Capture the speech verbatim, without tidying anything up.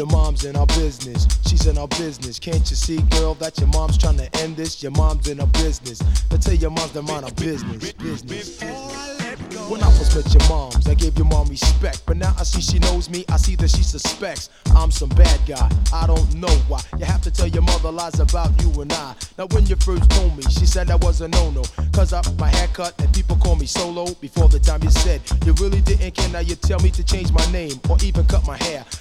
Your mom's in our business, she's in our business. Can't you see, girl, that your mom's trying to end this? Your mom's in our business. Let's tell your mom's to mind our business. Business. When I first met your moms, I gave your mom respect. But now I see she knows me, I see that she suspects I'm some bad guy, I don't know why. You have to tell your mother lies about you and I. Now when you first told me, she said that was a no-no, cause I my haircut and people call me Solo. Before the time you said you really didn't care, now you tell me to change my name or even cut my hair.